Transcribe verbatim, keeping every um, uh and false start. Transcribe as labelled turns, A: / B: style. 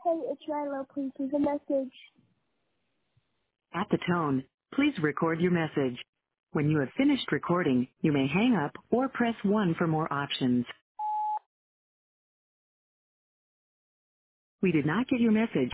A: Hey, it's Rilo. Please leave a message.
B: At the tone, please record your message. When you have finished recording, you may hang up or press one for more options. We did not get your message.